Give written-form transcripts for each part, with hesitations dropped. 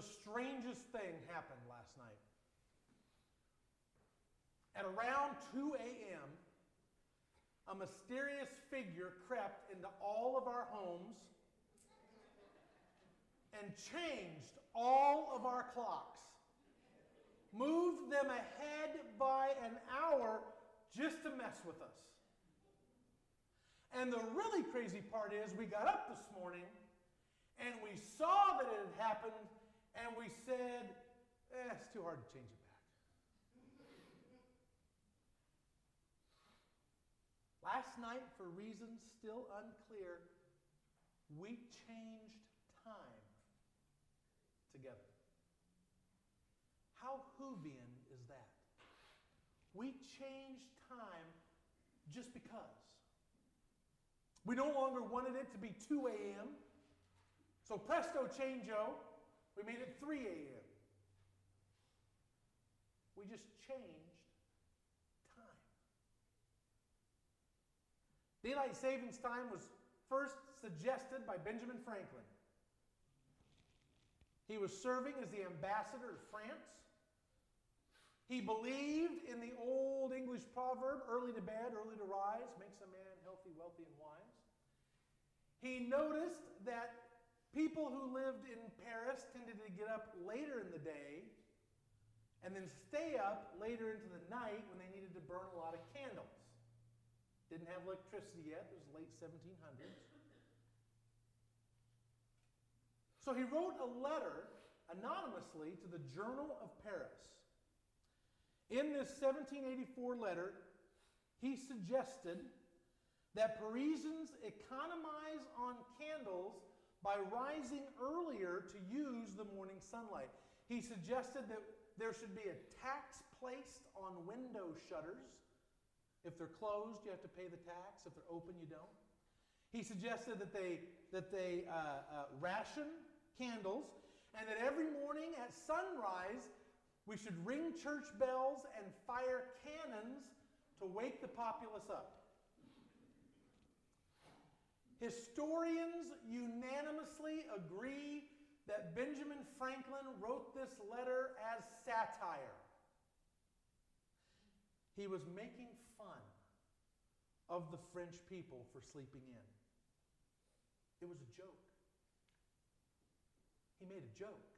strangest thing happened last night. At around 2 a.m., a mysterious figure crept into all of our homes and changed all of our clocks. Moved them ahead by an hour just to mess with us. And the really crazy part is we got up this morning and we saw that it had happened and we said, it's too hard to change it back. Last night, for reasons still unclear, we changed time together. How Whovian is that? We changed time just because. We no longer wanted it to be 2 a.m. So presto changeo, we made it 3 a.m. We just changed time. Daylight savings time was first suggested by Benjamin Franklin. He was serving as the ambassador to France. He believed in the old English proverb, early to bed, early to rise, makes a man healthy, wealthy, and wise. He noticed that people who lived in Paris tended to get up later in the day and then stay up later into the night when they needed to burn a lot of candles. Didn't have electricity yet. It was the late 1700s. So he wrote a letter anonymously to the Journal of Paris. In this 1784 letter, he suggested that Parisians economize on candles by rising earlier to use the morning sunlight. He suggested that there should be a tax placed on window shutters. If they're closed, you have to pay the tax. If they're open, you don't. He suggested that they ration candles, and that every morning at sunrise, we should ring church bells and fire cannons to wake the populace up. Historians unanimously agree that Benjamin Franklin wrote this letter as satire. He was making fun of the French people for sleeping in. It was a joke. He made a joke.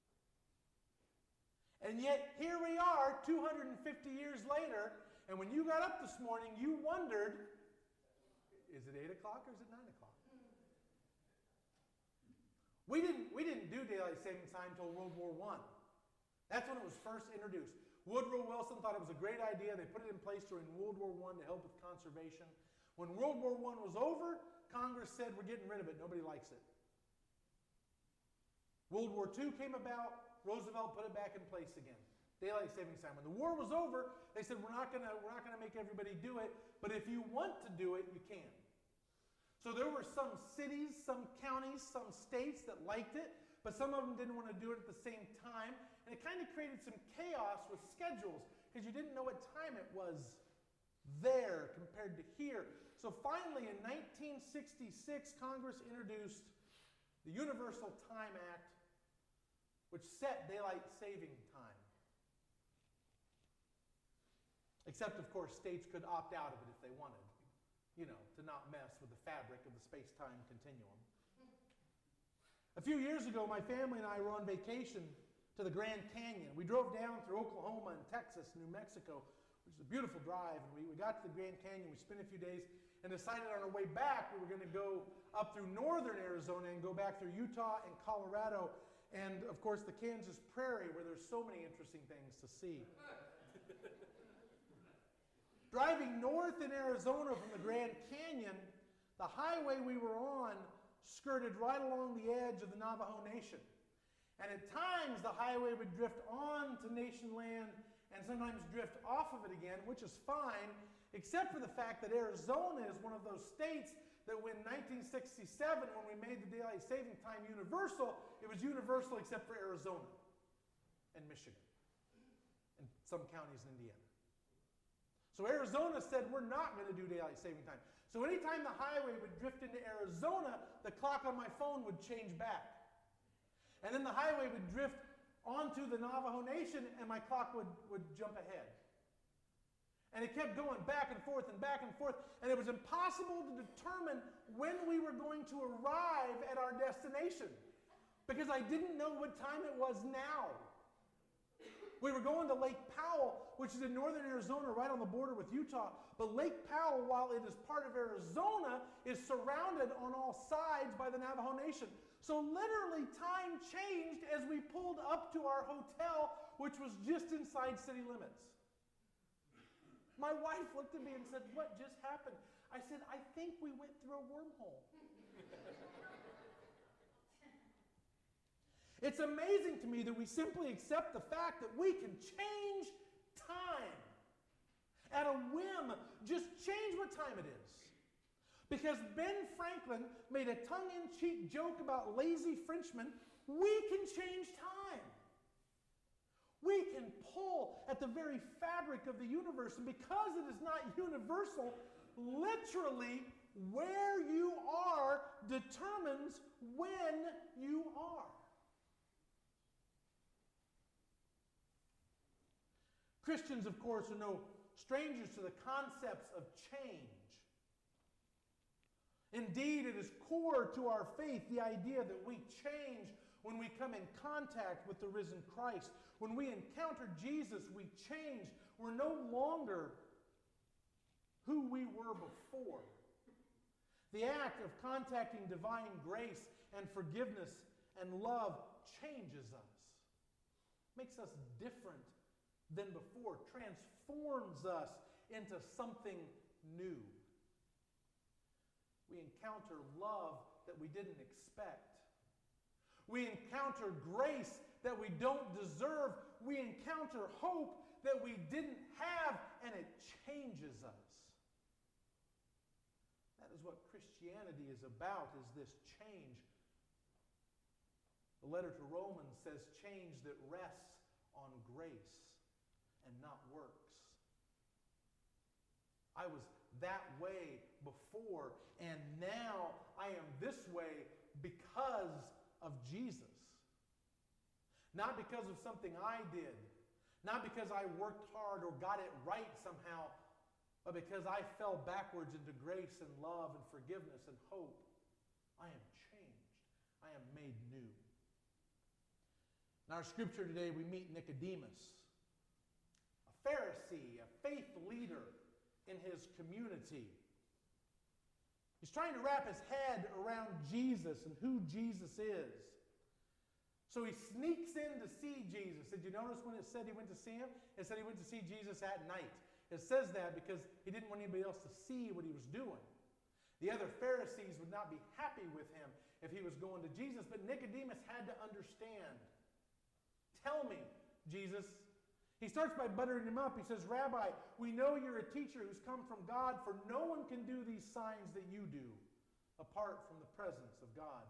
And yet, here we are 250 years later, and when you got up this morning, you wondered, is it 8 o'clock or is it 9 o'clock? We didn't do daylight saving time until World War I. That's when it was first introduced. Woodrow Wilson thought it was a great idea. They put it in place during World War I to help with conservation. When World War I was over, Congress said, we're getting rid of it. Nobody likes it. World War II came about. Roosevelt put it back in place again. Daylight savings time. When the war was over, they said, we're not gonna make everybody do it, but if you want to do it, you can. So there were some cities, some counties, some states that liked it, but some of them didn't want to do it at the same time. And it kind of created some chaos with schedules because you didn't know what time it was there compared to here. So finally, in 1966, Congress introduced the Universal Time Act, which set daylight saving time. Except, of course, states could opt out of it if they wanted, to not mess with the fabric of the space-time continuum. A few years ago, my family and I were on vacation to the Grand Canyon. We drove down through Oklahoma and Texas, New Mexico, which is a beautiful drive. And we got to the Grand Canyon, we spent a few days, and decided on our way back we were going to go up through northern Arizona and go back through Utah and Colorado, and of course the Kansas Prairie, where there's so many interesting things to see. Driving north in Arizona from the Grand Canyon, the highway we were on skirted right along the edge of the Navajo Nation. And at times the highway would drift on to nation land and sometimes drift off of it again, which is fine, except for the fact that Arizona is one of those states that when 1967, when we made the daylight saving time universal, it was universal except for Arizona and Michigan and some counties in Indiana. So Arizona said, we're not going to do daylight saving time. So anytime the highway would drift into Arizona, the clock on my phone would change back. And then the highway would drift onto the Navajo Nation, and my clock would jump ahead. And it kept going back and forth, and it was impossible to determine when we were going to arrive at our destination because I didn't know what time it was now. We were going to Lake Powell, which is in northern Arizona, right on the border with Utah. But Lake Powell, while it is part of Arizona, is surrounded on all sides by the Navajo Nation. So literally time changed as we pulled up to our hotel, which was just inside city limits. My wife looked at me and said, "What just happened?" I said, "I think we went through a wormhole." It's amazing to me that we simply accept the fact that we can change time. At a whim, just change what time it is. Because Ben Franklin made a tongue-in-cheek joke about lazy Frenchmen, we can change time. We can pull at the very fabric of the universe, and because it is not universal, literally where you are determines when you are. Christians, of course, are no strangers to the concepts of change. Indeed, it is core to our faith, the idea that we change when we come in contact with the risen Christ. When we encounter Jesus, we change. We're no longer who we were before. The act of contacting divine grace and forgiveness and love changes us, makes us different than before, transforms us into something new. We encounter love that we didn't expect. We encounter grace that we don't deserve. We encounter hope that we didn't have, and it changes us. That is what Christianity is about, is this change. The letter to Romans says change that rests on grace and not works. I was that way before, and now I am this way because of Jesus. Not because of something I did, not because I worked hard or got it right somehow, but because I fell backwards into grace and love and forgiveness and hope. I am changed. I am made new. In our scripture today, we meet Nicodemus, Pharisee, a faith leader in his community. He's trying to wrap his head around Jesus and who Jesus is. So he sneaks in to see Jesus. Did you notice when it said he went to see him? It said he went to see Jesus at night. It says that because he didn't want anybody else to see what he was doing. The other Pharisees would not be happy with him if he was going to Jesus, but Nicodemus had to understand. Tell me, Jesus. He starts by buttering him up. He says, "Rabbi, we know you're a teacher who's come from God, for no one can do these signs that you do apart from the presence of God."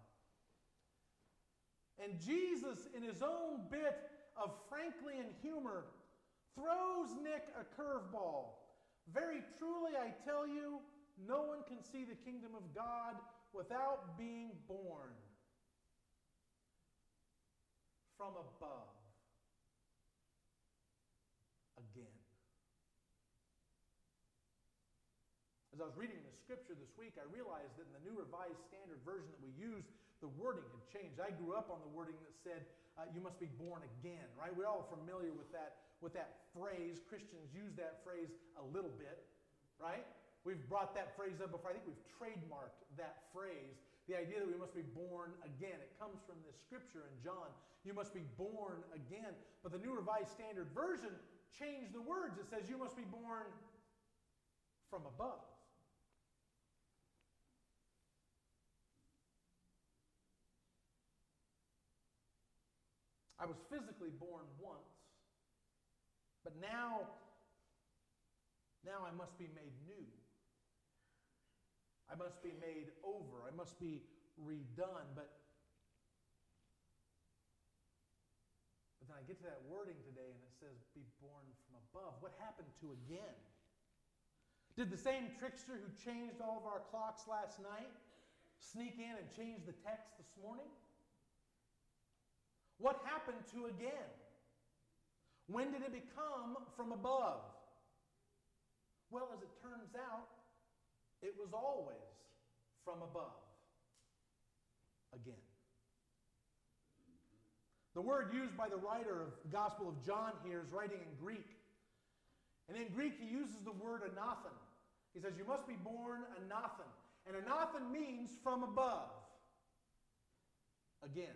And Jesus, in his own bit of Franklian humor, throws Nick a curveball. "Very truly, I tell you, no one can see the kingdom of God without being born from above. Again." As I was reading the scripture this week, I realized that in the New Revised Standard Version that we use, the wording had changed. I grew up on the wording that said, you must be born again, right? We're all familiar with that phrase. Christians use that phrase a little bit, right? We've brought that phrase up before. I think we've trademarked that phrase. The idea that we must be born again. It comes from this scripture in John. You must be born again. But the New Revised Standard Version changed the words. It says you must be born from above. I was physically born once, but now I must be made new. I must be made over. I must be redone. But then I get to that wording today and it says be born from above. What happened to again? Did the same trickster who changed all of our clocks last night sneak in and change the text this morning? What happened to again? When did it become from above? Well, as it turns out, it was always from above. Again. The word used by the writer of the Gospel of John here is writing in Greek. And in Greek, he uses the word anathen. He says, you must be born anathen. And anathen means from above. Again.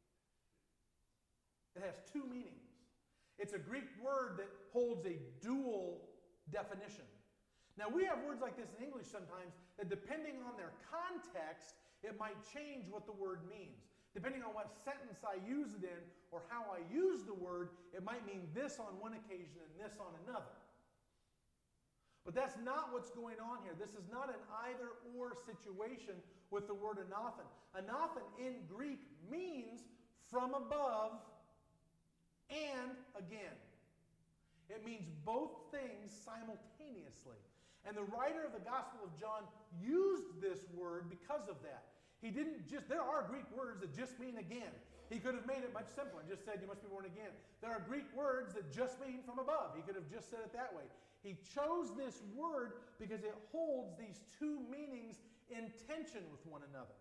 It has two meanings. It's a Greek word that holds a dual definition. Now, we have words like this in English sometimes that depending on their context, it might change what the word means. Depending on what sentence I use it in or how I use the word, it might mean this on one occasion and this on another. But that's not what's going on here. This is not an either-or situation with the word anathen. Anathen in Greek means from above and again. It means both things simultaneously. And the writer of the Gospel of John used this word because of that. He didn't just, there are Greek words that just mean again. He could have made it much simpler and just said, you must be born again. There are Greek words that just mean from above. He could have just said it that way. He chose this word because it holds these two meanings in tension with one another.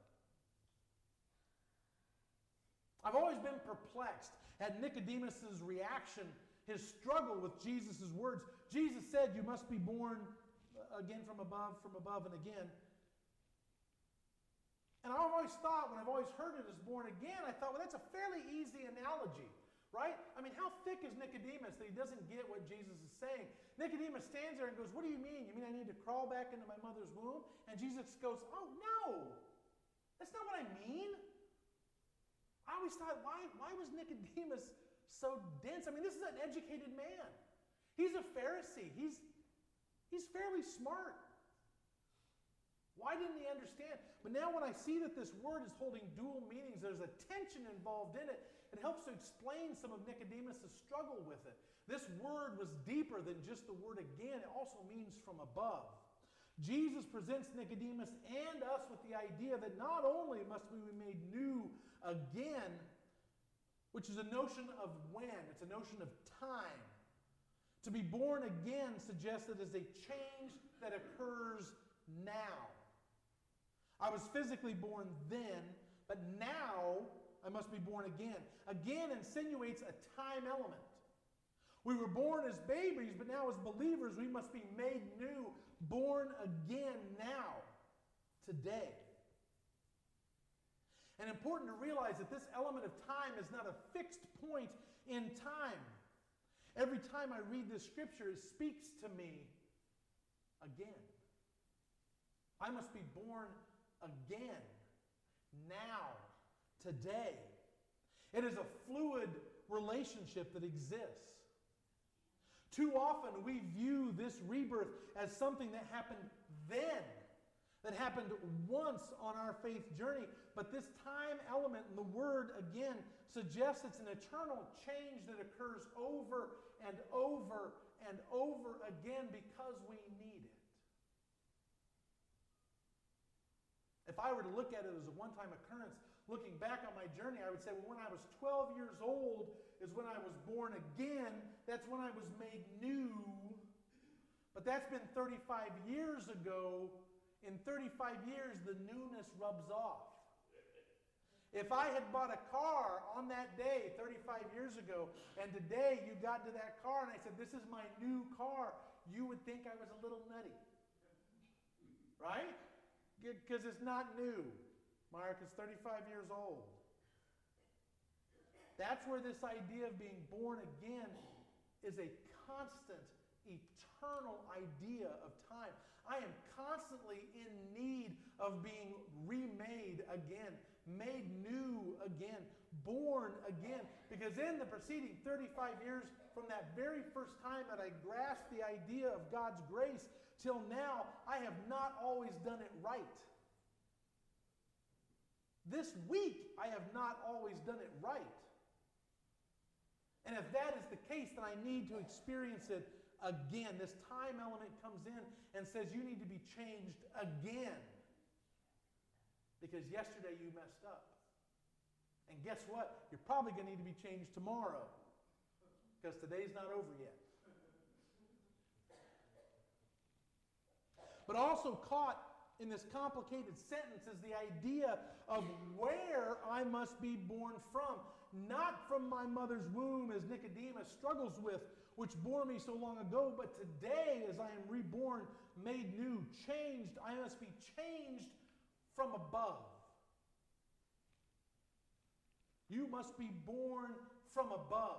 I've always been perplexed at Nicodemus' reaction, his struggle with Jesus' words. Jesus said, you must be born again from above and again. And I've always thought, when I've always heard it as born again, I thought, well, that's a fairly easy analogy, right? I mean, how thick is Nicodemus that he doesn't get what Jesus is saying? Nicodemus stands there and goes, what do you mean? You mean I need to crawl back into my mother's womb? And Jesus goes, oh, no. That's not what I mean. I always thought, why was Nicodemus so dense? I mean, this is an educated man. He's a Pharisee. He's fairly smart. Why didn't he understand? But now when I see that this word is holding dual meanings, there's a tension involved in it, it helps to explain some of Nicodemus' struggle with it. This word was deeper than just the word again. It also means from above. Jesus presents Nicodemus and us with the idea that not only must we be made new again, which is a notion of when, it's a notion of time. To be born again suggests that it is a change that occurs now. I was physically born then, but now I must be born again. Again insinuates a time element. We were born as babies, but now as believers we must be made new, born again now, today. And important to realize that this element of time is not a fixed point in time. Every time I read this scripture, it speaks to me again. I must be born again, now, today. It is a fluid relationship that exists. Too often we view this rebirth as something that happened then, that happened once on our faith journey. But this time element in the word again suggests it's an eternal change that occurs over and over and over again because we need it. If I were to look at it as a one-time occurrence, looking back on my journey, I would say, well, when I was 12 years old is when I was born again. That's when I was made new. But that's been 35 years ago. In 35 years, the newness rubs off. If I had bought a car on that day 35 years ago, and today you got into that car and I said, this is my new car, you would think I was a little nutty. Right? Because it's not new. Mark is 35 years old. That's where this idea of being born again is a constant, eternal idea of time. I am constantly in need of being remade again, made new again, born again. Because in the preceding 35 years, from that very first time that I grasped the idea of God's grace till now, I have not always done it right. This week, I have not always done it right. And if that is the case, then I need to experience it again. This time element comes in and says you need to be changed again. Because yesterday you messed up. And guess what? You're probably going to need to be changed tomorrow, because today's not over yet. But also caught in this complicated sentence is the idea of where I must be born from. Not from my mother's womb, as Nicodemus struggles with, which bore me so long ago, but today as I am reborn, made new, changed. I must be changed from above. You must be born from above.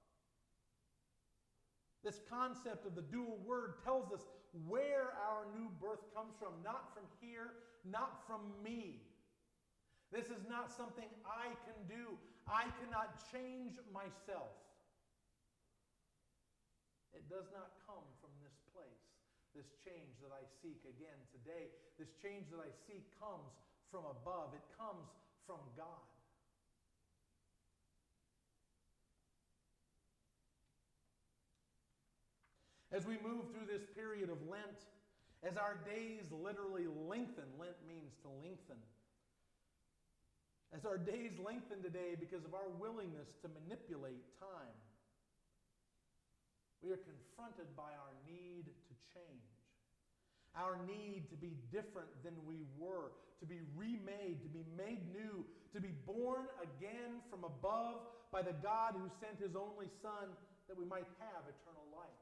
This concept of the dual word tells us where our new birth comes from. Not from here, not from me. This is not something I can do. I cannot change myself. It does not come from this place. This change that I seek again today, this change that I seek comes from above. It comes from God. As we move through this period of Lent, as our days literally lengthen, Lent means to lengthen. As our days lengthen today because of our willingness to manipulate time, we are confronted by our need to change. Our need to be different than we were, to be remade, to be made new, to be born again from above by the God who sent His only Son that we might have eternal life.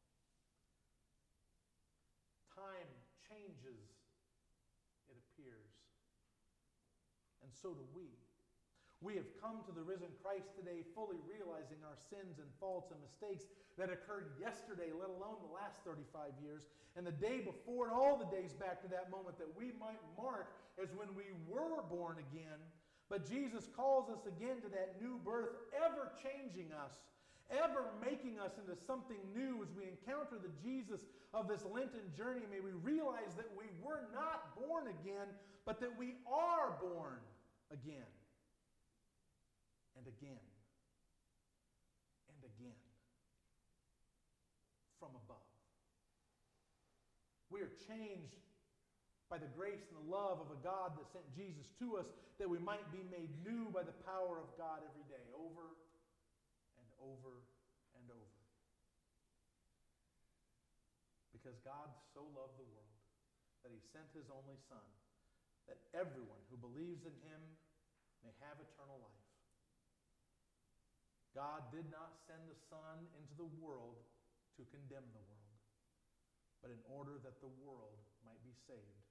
Time changes, it appears. And so do we. We have come to the risen Christ today fully realizing our sins and faults and mistakes that occurred yesterday, let alone the last 35 years, and the day before, and all the days back to that moment that we might mark as when we were born again. But Jesus calls us again to that new birth, ever changing us, ever making us into something new as we encounter the Jesus of this Lenten journey. May we realize that we were not born again, but that we are born again. And again. And again. From above. We are changed by the grace and the love of a God that sent Jesus to us, that we might be made new by the power of God every day, over and over and over. Because God so loved the world that He sent His only Son, that everyone who believes in Him may have eternal life. God did not send the Son into the world to condemn the world, but in order that the world might be saved